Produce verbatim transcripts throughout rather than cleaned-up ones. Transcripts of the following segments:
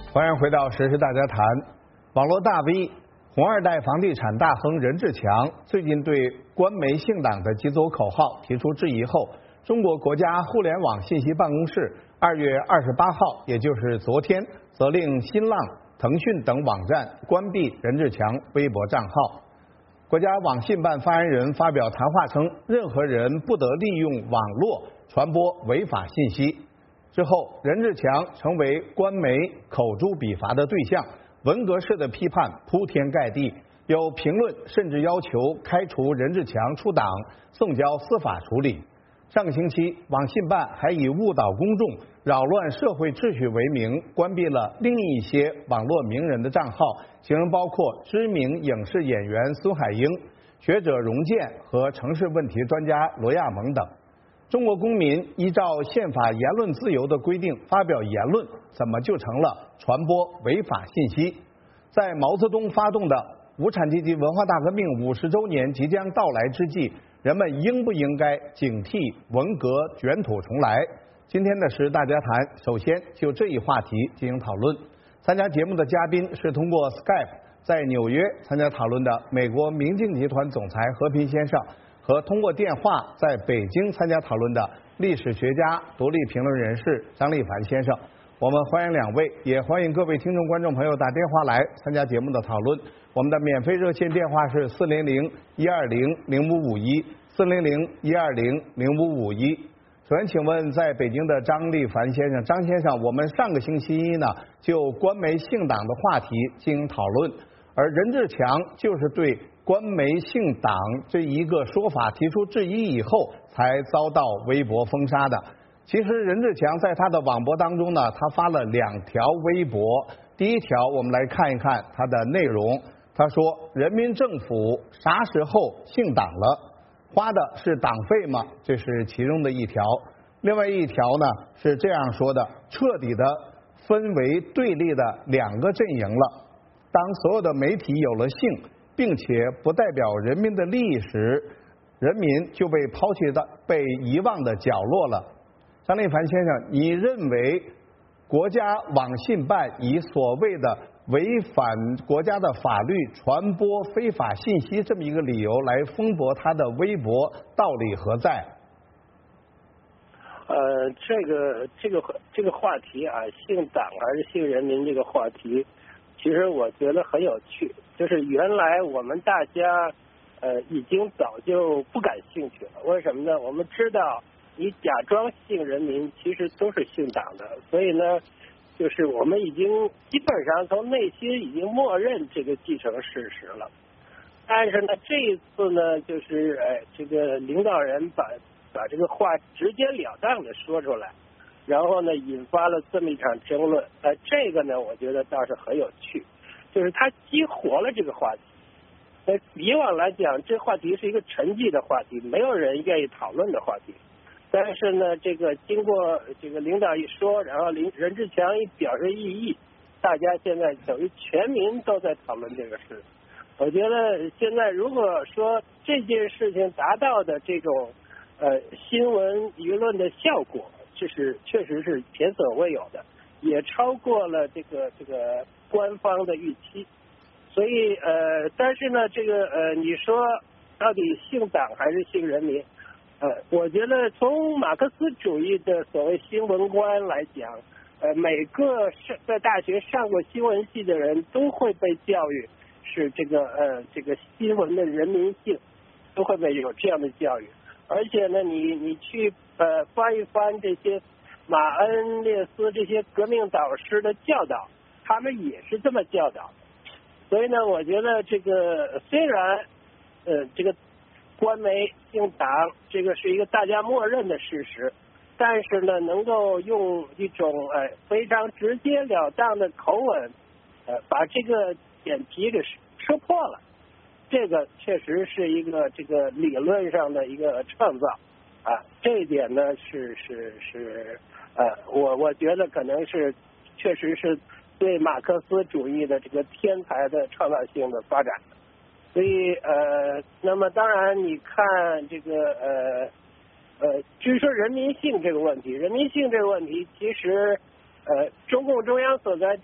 欢迎回到时事大家谈。网络大 V、红二代房地产大亨任志强最近对官媒姓党的几组口号提出质疑后，中国国家互联网信息办公室二月二十八号，也就是昨天，责令新浪、腾讯等网站关闭任志强微博账号。国家网信办发言人发表谈话称，任何人不得利用网络传播违法信息。之后，任志强成为官媒口诛笔伐的对象，文革式的批判铺天盖地，有评论甚至要求开除任志强出党，送交司法处理。上个星期，网信办还以误导公众、扰乱社会秩序为名，关闭了另一些网络名人的账号，其中包括知名影视演员孙海英、学者荣建和城市问题专家罗亚萌等。中国公民依照宪法言论自由的规定发表言论，怎么就成了传播违法信息？在毛泽东发动的无产阶级文化大革命五十周年即将到来之际，人们应不应该警惕文革卷土重来？今天的时事大家谈，首先就这一话题进行讨论。参加节目的嘉宾是通过 Skype 在纽约参加讨论的美国明镜集团总裁和平先生，和通过电话在北京参加讨论的历史学家、独立评论人士张立凡先生。我们欢迎两位，也欢迎各位听众观众朋友打电话来参加节目的讨论。我们的免费热线电话是四零零一二零零五五一四零零一二零零五五一。首先，请问在北京的张立凡先生，张先生，我们上个星期一呢就官媒姓党的话题进行讨论，而任志强就是对官媒姓党这一个说法提出质疑以后，才遭到微博封杀的。其实任志强在他的网博当中呢，他发了两条微博。第一条，我们来看一看他的内容。他说：“人民政府啥时候姓党了？花的是党费吗？”这是其中的一条。另外一条呢是这样说的：彻底的分为对立的两个阵营了。当所有的媒体有了姓，并且不代表人民的利益时，人民就被抛弃到被遗忘的角落了。张立凡先生，你认为国家网信办以所谓的违反国家的法律传播非法信息这么一个理由来封驳他的微博，道理何在？ 呃，这个这个这个话题啊，姓党还是姓人民这个话题，其实我觉得很有趣。就是原来我们大家呃已经早就不感兴趣了，为什么呢？我们知道你假装姓人民，其实都是姓党的，所以呢，就是我们已经基本上从内心已经默认这个既成事实了。但是呢，这一次呢，就是哎，这个领导人把把这个话直截了当的说出来，然后呢，引发了这么一场争论。呃，这个呢，我觉得倒是很有趣，就是他激活了这个话题。呃，以往来讲，这话题是一个沉寂的话题，没有人愿意讨论的话题。但是呢，这个经过这个领导一说，然后林任志强一表示异议，大家现在等于全民都在讨论这个事。我觉得现在如果说这件事情达到的这种呃新闻舆论的效果，这是确实是前所未有的，也超过了这个这个官方的预期。所以呃，但是呢，这个呃，你说到底姓党还是姓人民？呃，我觉得从马克思主义的所谓新闻观来讲，呃，每个上在大学上过新闻系的人都会被教育是这个呃这个新闻的人民性，都会被有这样的教育。而且呢，你你去呃翻一翻这些马恩列斯这些革命导师的教导，他们也是这么教导。所以呢，我觉得这个虽然呃这个官媒姓党，这个是一个大家默认的事实，但是呢，能够用一种呃非常直截了当的口吻，呃，把这个点题给说破了，这个确实是一个这个理论上的一个创造啊。这一点呢，是是是呃，我我觉得可能是确实是对马克思主义的这个天才的创造性的发展。所以呃，那么当然你看这个呃呃，至于说人民性这个问题，人民性这个问题，其实呃，中共中央所在地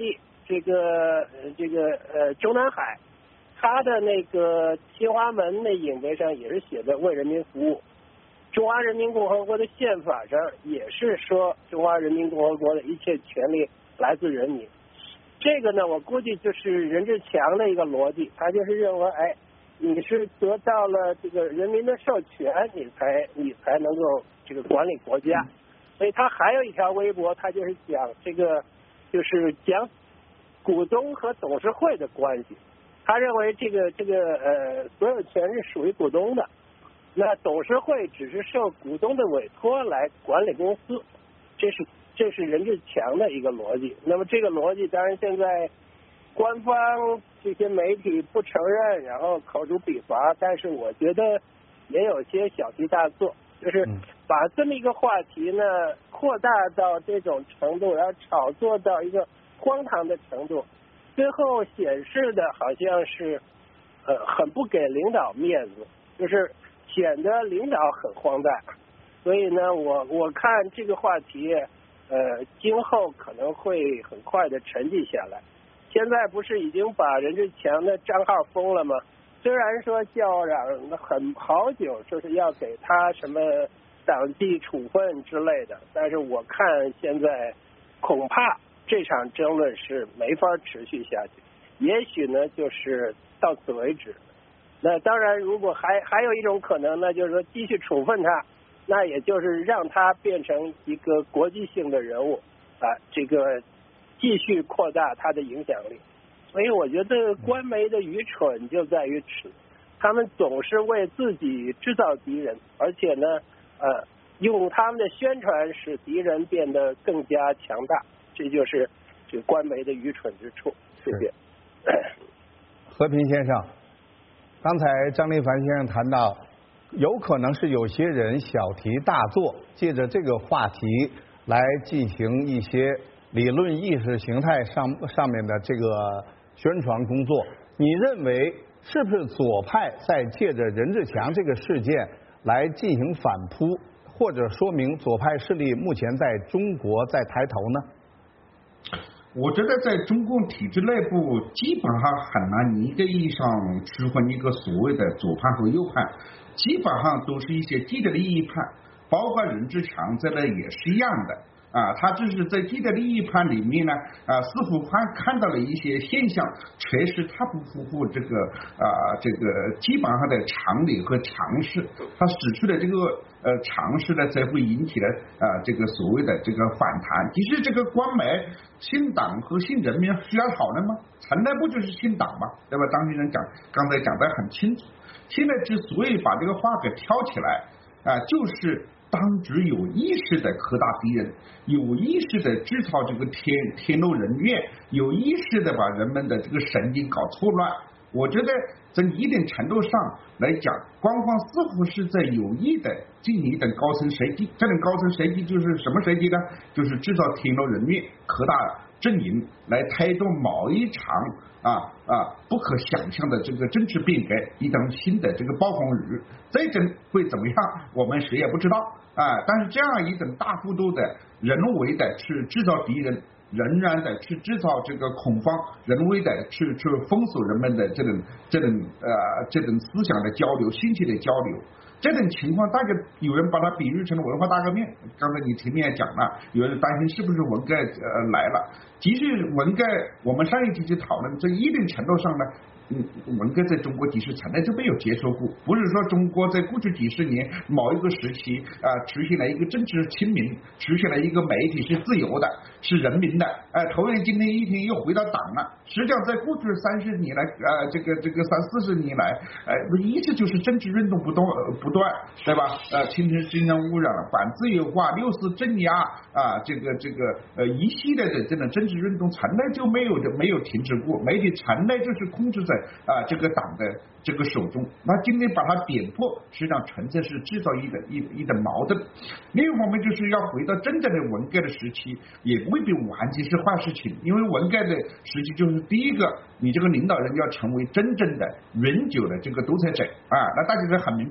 这个这个呃中南海，他的那个新华门那影碑上也是写的为人民服务。中华人民共和国的宪法上也是说中华人民共和国的一切权利来自人民。这个呢，我估计就是任志强的一个逻辑，他就是认为，哎，你是得到了这个人民的授权，你才你才能够这个管理国家。所以他还有一条微博，他就是讲这个，就是讲股东和董事会的关系。他认为这个这个呃所有权是属于股东的。那董事会只是受股东的委托来管理公司，这是这是任志强的一个逻辑。那么这个逻辑当然现在官方这些媒体不承认，然后口诛笔伐，但是我觉得也有些小题大做，就是把这么一个话题呢扩大到这种程度，然后炒作到一个荒唐的程度，最后显示的好像是呃很不给领导面子，就是显得领导很荒诞。所以呢，我我看这个话题，呃，今后可能会很快的沉寂下来。现在不是已经把任志强的账号封了吗？虽然说叫嚷很好久，说是要给他什么党纪处分之类的，但是我看现在恐怕这场争论是没法持续下去，也许呢就是到此为止。那当然，如果还还有一种可能呢，就是说继续处分他，那也就是让他变成一个国际性的人物啊，这个继续扩大他的影响力。所以我觉得官媒的愚蠢就在于此，他们总是为自己制造敌人，而且呢，呃，用他们的宣传使敌人变得更加强大，这就是这个官媒的愚蠢之处。谢谢。 和平先生。刚才张立凡先生谈到，有可能是有些人小题大做，借着这个话题来进行一些理论意识形态上上面的这个宣传工作。你认为是不是左派在借着任志强这个事件来进行反扑，或者说明左派势力目前在中国在抬头呢？ 我觉得在中共体制内部，基本上很难一个意义上区分一个所谓的左派和右派，基本上都是一些既得利益派，包括任志强在内也是一样的啊。他就是在既得利益派里面呢，啊，似乎看看到了一些现象，确实他不符合这个啊这个基本上的常理和常识，他使出的这个呃常识呢，才会引起了啊这个所谓的这个反弹。其实这个官媒信党和信人民需要讨论吗？从来不就是信党吗？对吧？当事人讲刚才讲得很清楚。现在之所以把这个话给挑起来啊，就是当局有意识的扩大敌人，有意识的制造这个天天怒人怨，有意识的把人们的这个神经搞错乱。我觉得在一定程度上来讲，官方似乎是在有意的进行一种高层设计。这种高层设计就是什么设计呢？就是制造天怒人怨，扩大阵营，来推动某一场啊啊不可想象的这个政治变革，一场新的这个暴风雨。这种会怎么样，我们谁也不知道啊。但是这样一种大幅度的人为的去制造敌人，仍然的去制造这个恐慌，人为的去去封锁人们的这种这种呃这种思想的交流、信息的交流。这种情况，大家有人把它比喻成文化大革命。刚才你前面也讲了，有人担心是不是文革呃来了。其实文革，我们上一集就讨论，在一定程度上呢，嗯，文革在中国其实从来就没有结束过。不是说中国在过去几十年某一个时期啊、呃，出现了一个政治清明，出现了一个媒体是自由的，是人民的，呃，突然今天一天又回到党了。实际上，在过去三十年来，呃，这个这个三四十年来，呃，一直就是政治运动不断、呃、不断，对吧？呃，侵权新疆污染、反自由化、六四镇压啊，这个这个呃一系列的这种政治运动，从来就没有没有停止过。媒体从来就是控制在啊这个党的这个手中。那今天把它点破，实际上纯粹是制造一的一一的矛盾。另一方面，就是要回到真正的文革的时期，也未必完全是坏事情，因为文革的时期就是第一个，你这个领导人要成为真正的永久的这个独裁者啊。那大家就很明白了，你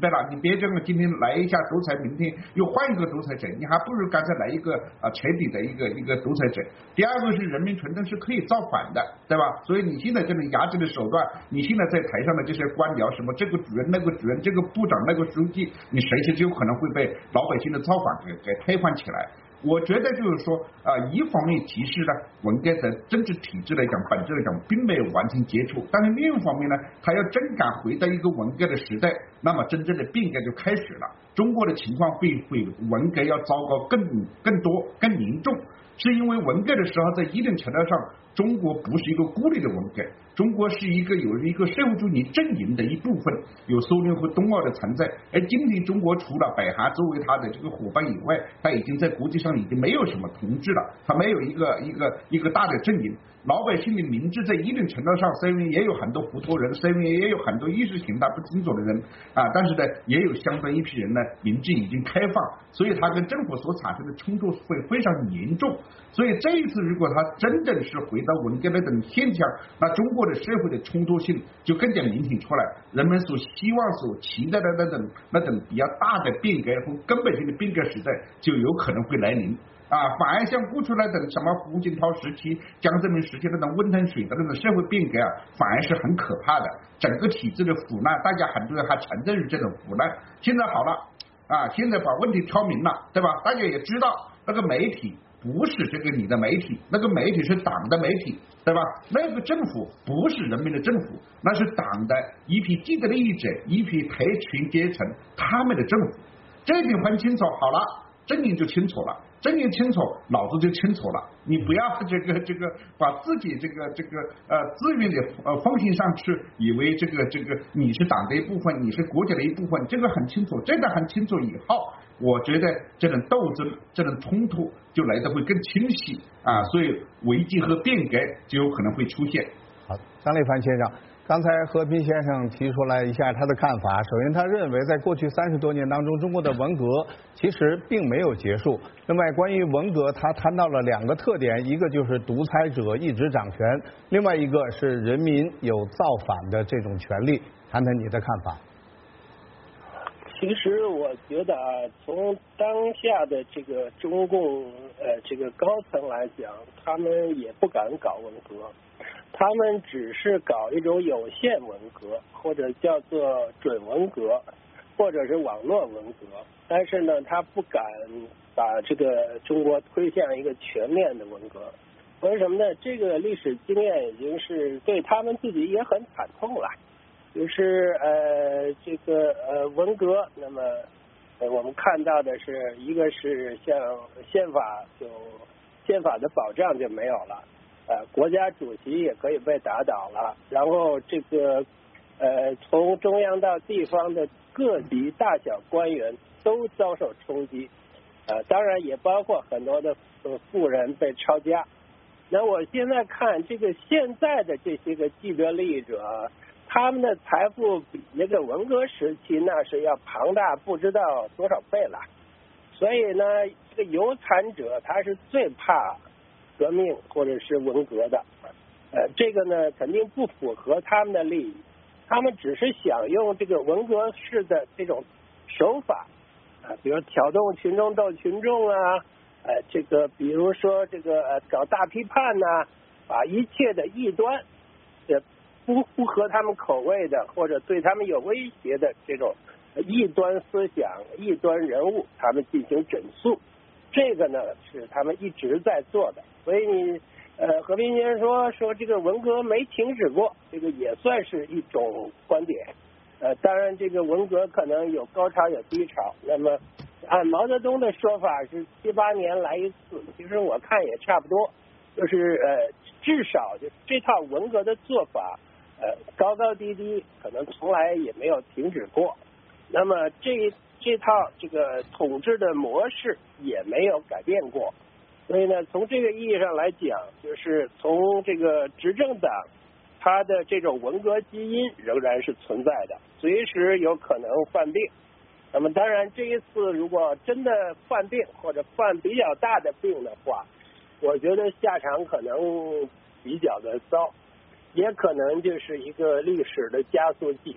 别这个今天来一下独裁，明天又换一个独裁者，你还不如干脆来一个啊彻底的一个一个独裁者。第二个是人民群众是可以造反的，对吧？所以你现在这种压制的手段，你现在在台上的这些官僚，什么这个主任那个主任，这个部长那个书记，你随时就可能会被老百姓的造反给给推翻起来。我觉得就是说啊、呃，一方面其实呢，文革在政治体制来讲，本质来讲并没有完全结束，但是另一方面呢，他要真敢回到一个文革的时代，那么真正的变革就开始了。中国的情况会比文革要糟糕更更多更严重，是因为文革的时候，在一定程度上，中国不是一个孤立的文革，中国是一个有一个社会主义阵营的一部分，有苏联和东欧的存在。而今天中国除了北韩作为它的这个伙伴以外，它已经在国际上已经没有什么同志了，它没有一个一个一个大的阵营。老百姓的民智在一定程度上，虽然也有很多糊涂人，虽然也有很多意识形态不清楚的人啊，但是呢，也有相当一批人呢，民智已经开放，所以他跟政府所产生的冲突会非常严重。所以这一次，如果他真正是回到文革那种现象，那中国的社会的冲突性就更加明显出来，人们所希望、所期待的那种那种比较大的变革和根本性的变革时代，就有可能会来临。啊，反而像过去那种什么胡锦涛时期、江泽民时期那种温腾水的那种社会变革啊，反而是很可怕的。整个体制的腐烂，大家很多人还承认是这种腐烂。现在好了啊，现在把问题挑明了，对吧？大家也知道那个媒体不是这个你的媒体，那个媒体是党的媒体，对吧？那个政府不是人民的政府，那是党的一批既得利益者、一批特权阶层他们的政府。这一点很清楚，好了，阵营就清楚了。阵营清楚，脑子就清楚了。你不要这个这个把自己这个这个呃资源的呃奉献上去，以为这个这个你是党的一部分，你是国家的一部分，这个很清楚。这个很清楚以后，我觉得这种斗争、这种冲突就来得会更清晰啊，所以危机和变革就有可能会出现。 好，张立凡先生。刚才和平先生提出来一下他的看法。首先，他认为在过去三十多年当中，中国的文革其实并没有结束。另外，关于文革，他谈到了两个特点，一个就是独裁者一直掌权，另外一个是人民有造反的这种权利。谈谈你的看法。 其实我觉得啊，从当下的这个中共呃这个高层来讲，他们也不敢搞文革。他们只是搞一种有限文革，或者叫做准文革，或者是网络文革，但是呢，他不敢把这个中国推向一个全面的文革。为什么呢？这个历史经验已经是对他们自己也很惨痛了。就是呃，这个呃文革，那么呃我们看到的是一个是像宪法就宪法的保障就没有了。呃，国家主席也可以被打倒了，然后这个呃，从中央到地方的各级大小官员都遭受冲击，呃，当然也包括很多的呃富人被抄家。那我现在看这个现在的这些个既得利益者，他们的财富比那个文革时期那是要庞大不知道多少倍了，所以呢，这个有产者他是最怕革命或者是文革的，呃，这个呢肯定不符合他们的利益，他们只是想用这个文革式的这种手法，啊、呃，比如挑动群众斗群众啊，呃，这个比如说这个呃搞大批判呐、啊，把一切的异端，呃不不合他们口味的或者对他们有威胁的这种异端思想、异端人物，他们进行整肃。这个呢是他们一直在做的，所以你呃和平先生说说这个文革没停止过，这个也算是一种观点。呃，当然这个文革可能有高潮有低潮，那么按毛泽东的说法是七八年来一次，其实我看也差不多，就是呃至少就这套文革的做法，呃高高低低，可能从来也没有停止过。那么这这套这个统治的模式也没有改变过，所以呢，从这个意义上来讲，就是从这个执政党，它的这种文革基因仍然是存在的，随时有可能犯病。那么当然，这一次如果真的犯病或者犯比较大的病的话，我觉得下场可能比较的糟，也可能就是一个历史的加速器。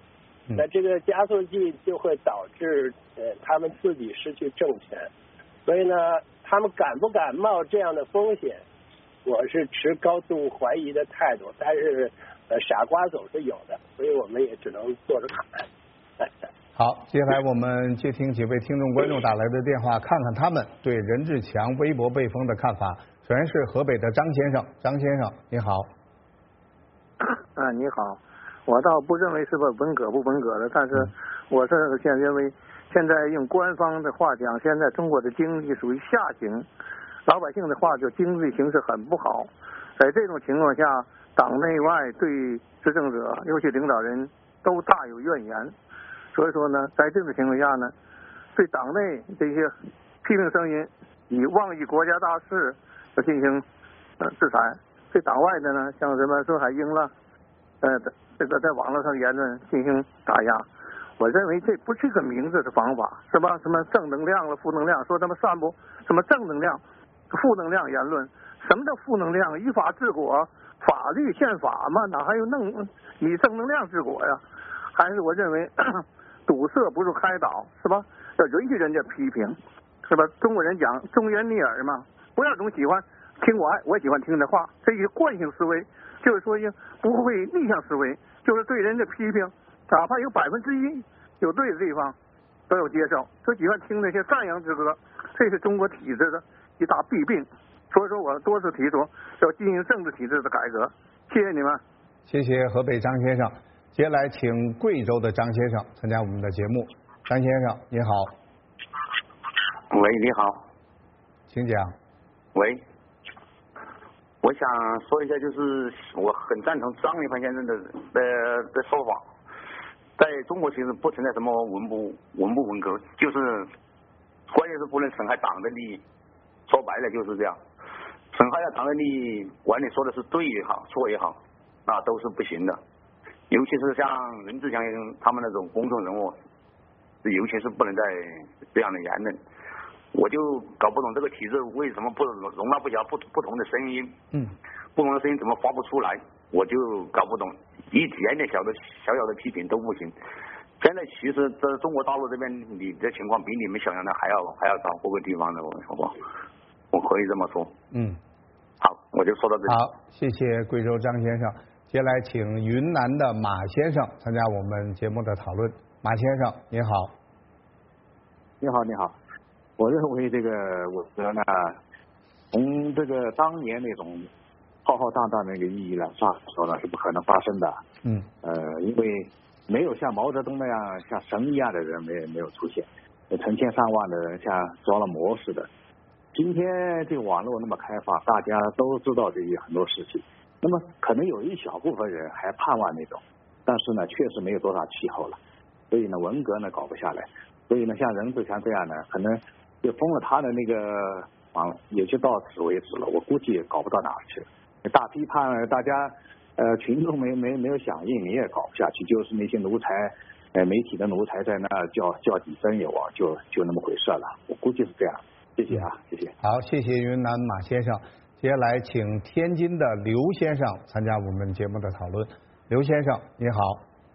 那这个加速剂就会导致呃他们自己失去政权，所以呢，他们敢不敢冒这样的风险，我是持高度怀疑的态度。但是呃傻瓜总是有的，所以我们也只能坐着看。 好，接下来我们接听几位听众观众打来的电话，看看他们对任志强微博被封的看法。首先是河北的张先生，张先生你好。 啊，你好，我倒不认为是个文革不文革的，但是我是现认为现在用官方的话讲，现在中国的经济属于下行，老百姓的话就经济形势很不好。在这种情况下，党内外对执政者，尤其领导人都大有怨言。所以说呢，在这种情况下呢，对党内这些批评声音以妄议国家大事要进行呃制裁，对党外的呢，像什么孙海英了，呃，这个在网络上言论进行打压。我认为这不是个明智的方法，是吧？什么正能量了、负能量，说他们散布什么正能量、负能量言论。什么叫负能量？依法治国，法律宪法嘛，哪还有能以正能量治国呀？还是我认为堵塞不是开导，是吧？要允许人家批评，是吧？中国人讲忠言逆耳嘛，不要总喜欢听我爱，我也喜欢听你的话，这一惯性思维，就是说不会逆向思维，就是对人家批评，哪怕有百分之一有对的地方，都有接受，就喜欢听那些赞扬之歌，这是中国体制的一大弊病。所以说我多次提出要进行政治体制的改革。谢谢你们。 谢谢河北张先生。接下来请贵州的张先生参加我们的节目。张先生你好。 喂，你好。 请讲。 喂，我想说一下，就是我很赞同张立凡先生的的的说法，在中国其实不存在什么文不文不文革，就是关键是不能损害党的利益，说白了就是这样。损害了党的利益，管你说的是对也好，错也好，那都是不行的。尤其是像任志强他们那种公众人物，尤其是不能再这样的言论。我就搞不懂这个体制为什么不容纳不了不不同的声音， 嗯， 不同的声音怎么发不出来，我就搞不懂，一点点小的小小的批评都不行。现在其实在中国大陆这边，你的情况比你们想象的还要还要糟，各个地方的，我我我可以这么说。 嗯， 好，我就说到这里。 好，谢谢贵州张先生。接下来请云南的马先生参加我们节目的讨论。马先生你好。 你好，你好。我认为这个我觉得呢，从这个当年那种浩浩荡荡的那个意义来说呢，是不可能发生的。 嗯。 呃，因为没有像毛泽东那样像神一样的人没没有出现，成千上万的人像着了魔似的。今天这个网络那么开放，大家都知道这些很多事情。那么可能有一小部分人还盼望那种，但是呢，确实没有多少气候了。所以呢，文革呢搞不下来。所以呢，像任志强这样的，可能就封了他的那个网，也就到此为止了。我估计也搞不到哪儿去了。大批判，大家呃群众没没没有响应，你也搞不下去。就是那些奴才，呃媒体的奴才在那叫叫几声有啊，就就那么回事了。我估计是这样。谢谢啊，谢谢。 好，谢谢云南马先生。接下来请天津的刘先生参加我们节目的讨论。刘先生你好。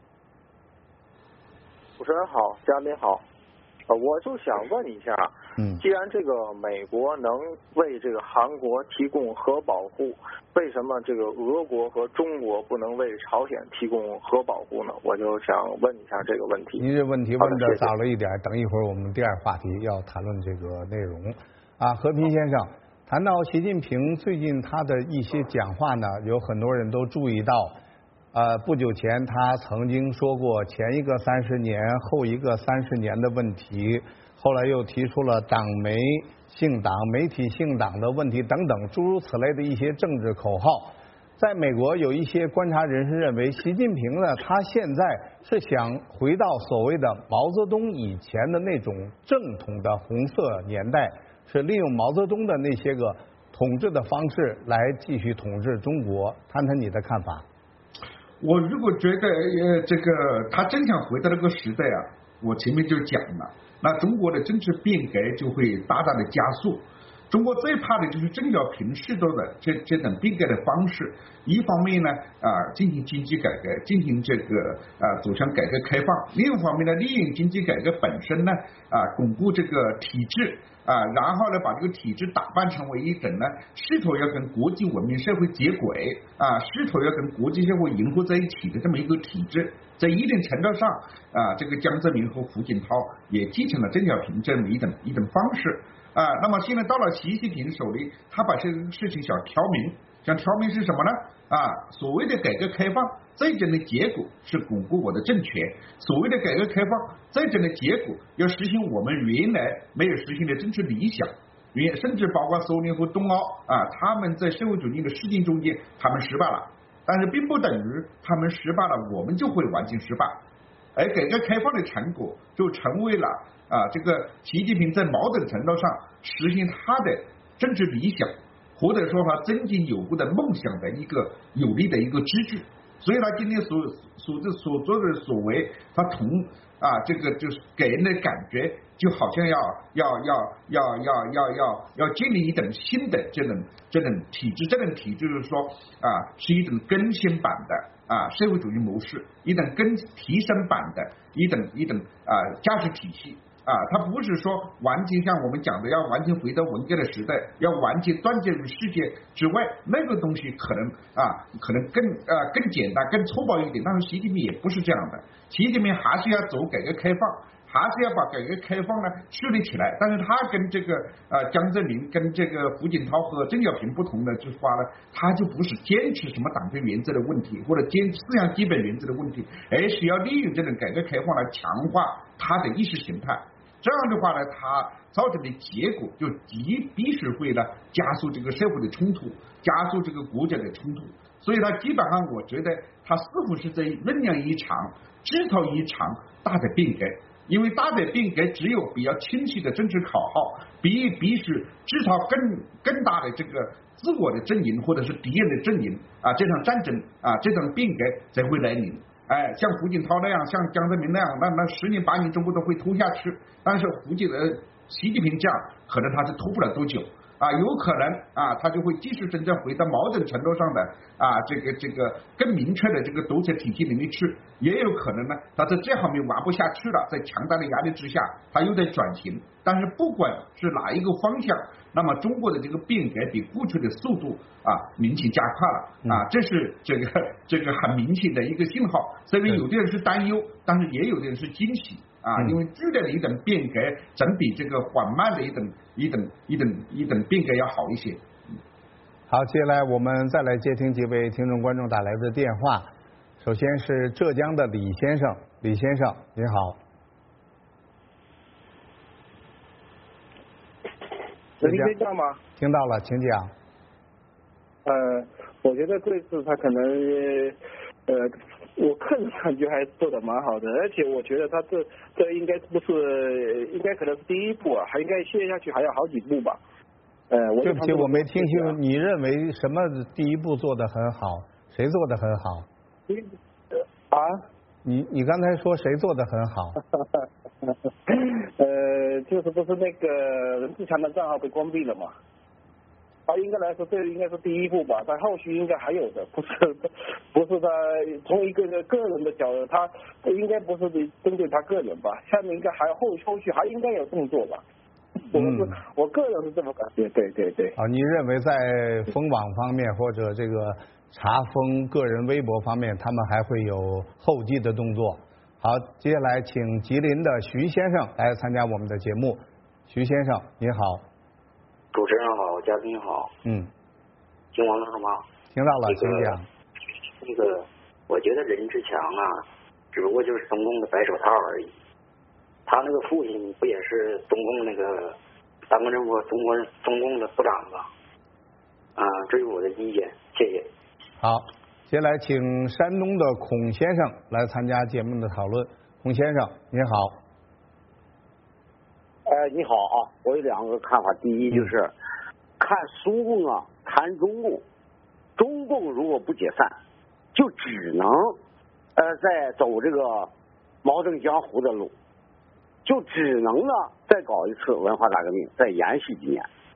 主持人好，嘉宾好。呃，我就想问一下， 嗯， 既然这个美国能为这个韩国提供核保护，为什么这个俄国和中国不能为朝鲜提供核保护呢？我就想问一下这个问题。 您这问题问的早了一点，等一会儿我们第二话题要谈论这个内容啊。和平先生谈到习近平最近他的一些讲话呢，有很多人都注意到。呃，不久前他曾经说过前一个三十年后一个三十年的问题，后来又提出了党媒姓党、媒体姓党的问题等等诸如此类的一些政治口号。在美国有一些观察人士认为，习近平呢，他现在是想回到所谓的毛泽东以前的那种正统的红色年代，是利用毛泽东的那些个统治的方式来继续统治中国。谈谈你的看法。 我如果觉得呃这个他真想回到那个时代啊，我前面就讲了，那中国的政治变革就会大大的加速。 中国最怕的就是邓小平式的这这种变革的方式，一方面呢啊进行经济改革，进行这个啊走向改革开放，另一方面呢利用经济改革本身呢啊巩固这个体制啊，然后呢把这个体制打扮成为一种呢试图要跟国际文明社会接轨啊，试图要跟国际社会融合在一起的这么一个体制。在一定程度上啊，这个江泽民和胡锦涛也继承了邓小平这么一种一种方式。啊，那么现在到了习近平手里，他把这个事情想挑明，想挑明是什么呢？啊，所谓的改革开放，最终的结果是巩固我的政权；所谓的改革开放，最终的结果要实行我们原来没有实行的政治理想。原甚至包括苏联和东欧啊，他们在社会主义的实践中间，他们失败了，但是并不等于他们失败了，我们就会完全失败。而改革开放的成果就成为了啊，这个习近平在某种程度上实现他的政治理想，或者说他曾经有过的梦想的一个有力的一个支柱。所以他今天所所所做的所为，他同啊这个就是给人的感觉就好像要要要要要要要要建立一种新的这种这种体制，这种体制就是说啊是一种更新版的。啊，社会主义模式一种更提升版的一种一种啊价值体系啊，它不是说完全像我们讲的要完全回到文革的时代，要完全断绝于世界之外，那个东西可能啊可能更呃更简单更粗暴一点，但是习近平也不是这样的，习近平还是要走改革开放。还是要把改革开放呢树立起来，但是他跟这个呃江泽民跟这个胡锦涛和邓小平不同的就是话呢，他就不是坚持什么党政原则的问题或者坚持四项基本原则的问题，而是要利用这种改革开放来强化他的意识形态。这样的话呢，他造成的结果就必必须会呢加速这个社会的冲突，加速这个国家的冲突。所以他基本上我觉得他似乎是在酝酿一场制造一场大的变革。因为大的变革只有比较清晰的政治口号，必必须制造更更大的这个自我的阵营或者是敌人的阵营啊，这场战争啊，这场变革才会来临。哎，像胡锦涛那样，像江泽民那样，那那十年八年中国都会拖下去。但是胡锦呃习近平这样，可能他是拖不了多久。啊，有可能啊，他就会继续真正回到某种程度上的啊，这个这个更明确的这个独裁体系里面去，也有可能呢，他在这方面玩不下去了，在强大的压力之下，他又在转型。但是不管是哪一个方向，那么中国的这个变革比过去的速度啊明显加快了啊，这是这个这个很明显的一个信号。所以有的人是担忧，但是也有的人是惊喜。啊，因为剧烈的一种变革，总比这个缓慢的一种一种一种一种变革要好一些。 好，接下来我们再来接听几位听众观众打来的电话。首先是浙江的李先生，李先生您好。 能听到吗？ 听到了，请讲。 呃，我觉得这次他可能呃。我个人感觉还做的蛮好的，而且我觉得他这这应该不是，应该可能是第一步啊，还应该接下去还要好几步吧。呃， 对不起，我没听清，你认为什么第一步做的很好？谁做的很好？ 啊？ 你你刚才说谁做的很好？ 呃，就是不是那个任志强的账号被关闭了嘛？他应该来说，这应该是第一步吧，但后续应该还有的，不是不是他从一个个人的角度，他应该不是针对他个人吧，下面应该还后后续还应该有动作吧。我是、嗯、我个人是这么感觉，对对对。 啊，你认为在封网方面或者这个查封个人微博方面，他们还会有后继的动作？好，接下来请吉林的徐先生来参加我们的节目。徐先生，你好。 主持人好，嘉宾好。 嗯。 听完了是吗？ 听到了，请讲。 那个，我觉得任志强啊，只不过就是中共的白手套而已。他那个父亲不也是中共那个当过政府中国中共的部长吗？啊，这是我的意见，谢谢。 好，接下来请山东的孔先生来参加节目的讨论。孔先生，你好。 呃，你好啊，我有两个看法。第一就是，看苏共啊，谈中共，中共如果不解散，就只能呃再走这个毛正江湖的路，就只能呢再搞一次文化大革命，再延续几年。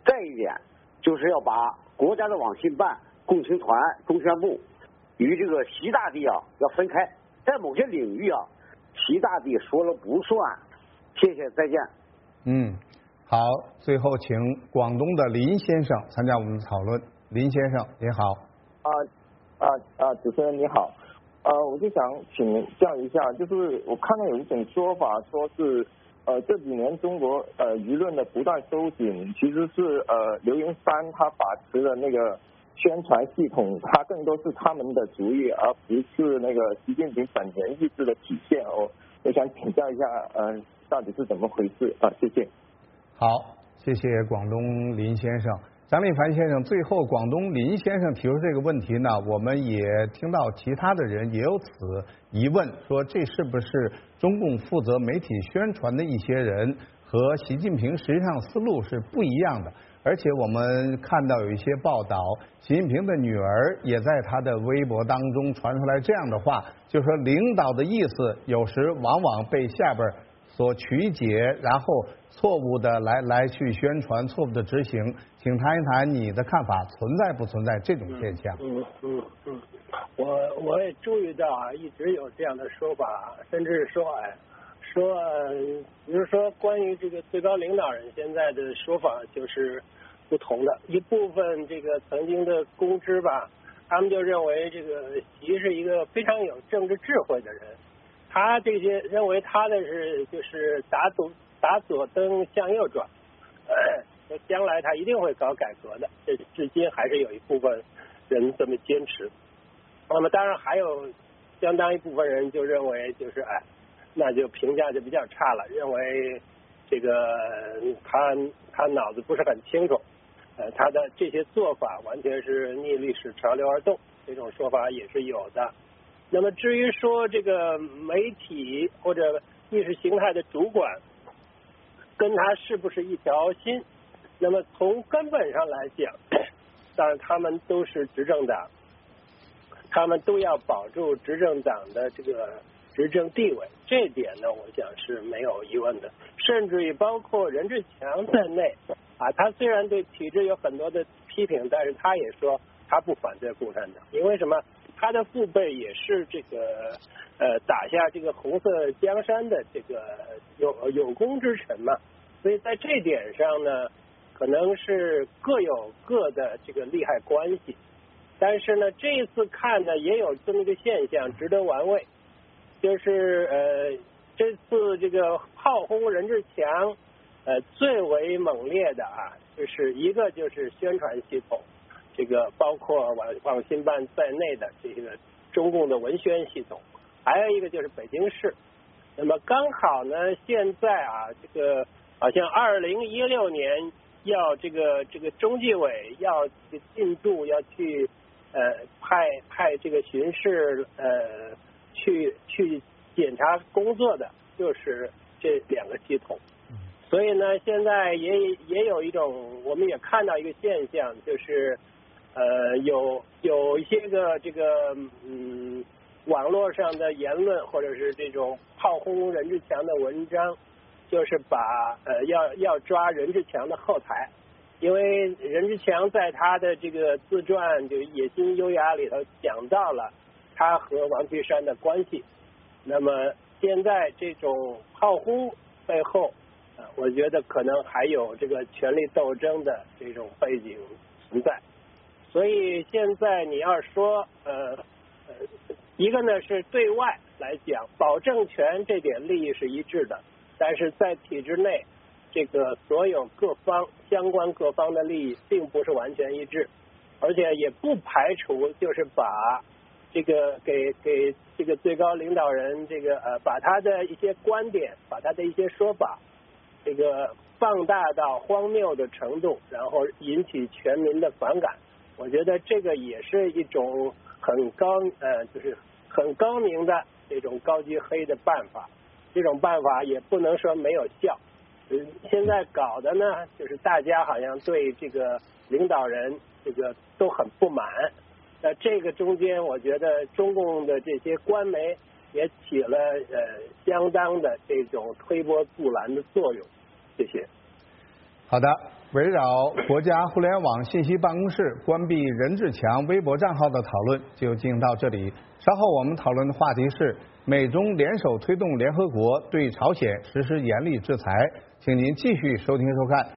再一点就是要把国家的网信办、共青团、中宣部与这个习大帝啊要分开，在某些领域啊，习大帝说了不算。谢谢，再见。 嗯，好，最后请广东的林先生参加我们的讨论。林先生，你好。 啊啊啊！主持人你好，呃，我就想请教一下，就是我看到有一种说法，说是呃这几年中国呃舆论的不断收紧，其实是呃刘云山他把持的那个宣传系统，它更多是他们的主意，而不是那个习近平本人意志的体现。我我想请教一下，呃，到底是怎么回事啊？谢谢。 好，谢谢广东林先生。张立凡先生，最后广东林先生提出这个问题呢，我们也听到其他的人也有此疑问，说这是不是中共负责媒体宣传的一些人和习近平实际上思路是不一样的。而且我们看到有一些报道，习近平的女儿也在他的微博当中传出来这样的话，就说领导的意思有时往往被下边所曲解，然后错误的来来去宣传，错误的执行。请谈一谈你的看法，存在不存在这种现象？ 嗯嗯嗯，我我也注意到啊，一直有这样的说法，甚至说哎，说比如说关于这个最高领导人现在的说法就是不同的，一部分这个曾经的公知吧，他们就认为这个习是一个非常有政治智慧的人，他这些认为他的是就是打左打左灯向右转，呃，将来他一定会搞改革的，这至今还是有一部分人这么坚持。那么当然还有相当一部分人就认为就是哎，那就评价就比较差了，认为这个他他脑子不是很清楚，呃，他的这些做法完全是逆历史潮流而动，这种说法也是有的。那么至于说这个媒体或者意识形态的主管跟他是不是一条心，那么从根本上来讲，当然他们都是执政党，他们都要保住执政党的这个执政地位，这点呢我想是没有疑问的。甚至于包括任志强在内啊，他虽然对体制有很多的批评，但是他也说他不反对共产党，因为什么？他的父辈也是这个呃打下这个红色江山的这个有有功之臣嘛，所以在这点上呢，可能是各有各的这个利害关系。但是呢，这一次看呢，也有这么一个现象值得玩味，就是呃这次这个炮轰任志强，呃最为猛烈的啊，就是一个就是宣传系统。这个包括网网信办在内的这个中共的文宣系统，还有一个就是北京市。那么刚好呢，现在啊，这个好像二零一六年要这个这个中纪委要进驻，要去呃派派这个巡视呃去去检查工作的，就是这两个系统。所以呢，现在也也有一种，我们也看到一个现象，就是。呃，有有一些个这个嗯，网络上的言论或者是这种炮轰任志强的文章，就是把呃要要抓任志强的后台，因为任志强在他的这个自传就《野心优雅》里头讲到了他和王岐山的关系。那么现在这种炮轰背后，呃，我觉得可能还有这个权力斗争的这种背景存在。所以现在你要说呃呃，一个呢是对外来讲保证权这点利益是一致的，但是在体制内，这个所有各方相关各方的利益并不是完全一致，而且也不排除就是把这个给给这个最高领导人这个呃把他的一些观点，把他的一些说法，这个放大到荒谬的程度，然后引起全民的反感。我觉得这个也是一种很高呃，就是很高明的这种高级黑的办法。这种办法也不能说没有效。嗯，现在搞的呢，就是大家好像对这个领导人这个都很不满。那这个中间，我觉得中共的这些官媒也起了呃相当的这种推波助澜的作用。谢谢。 好的， 围绕国家互联网信息办公室关闭任志强微博账号的讨论就进行到这里。稍后我们讨论的话题是美中联手推动联合国对朝鲜实施严厉制裁，请您继续收听收看。